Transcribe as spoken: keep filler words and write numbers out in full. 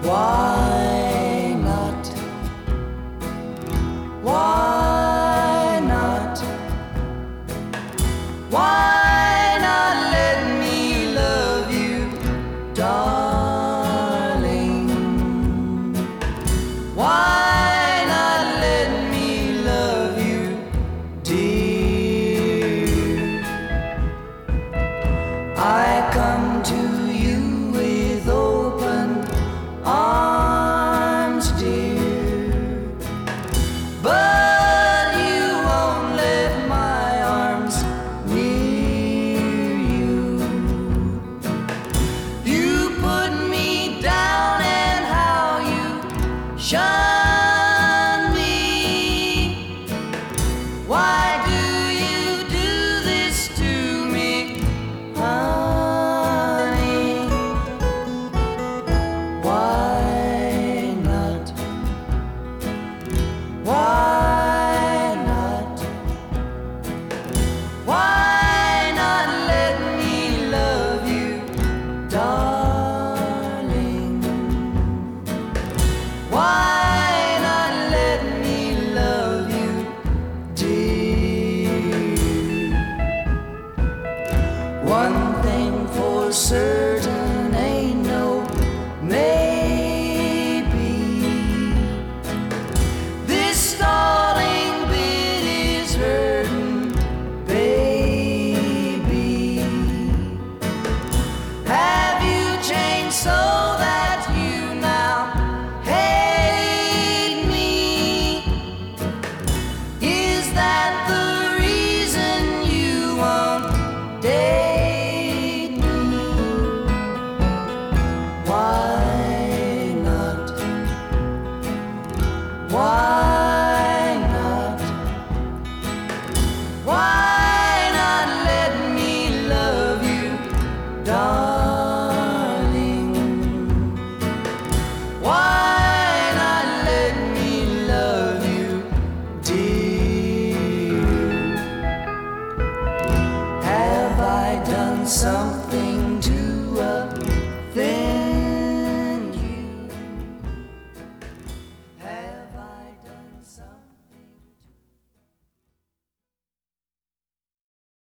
Why not? Why not? Why not let me love you, darling? Why not let me love you, dear? I come to you with open arms, dear, but you won't let my arms near you. You put me down and how you shun me. Why do you do this to me, honey? Why not? Why not? Why not let me love you, darling? Why not let me love you, dear? One thing for certain,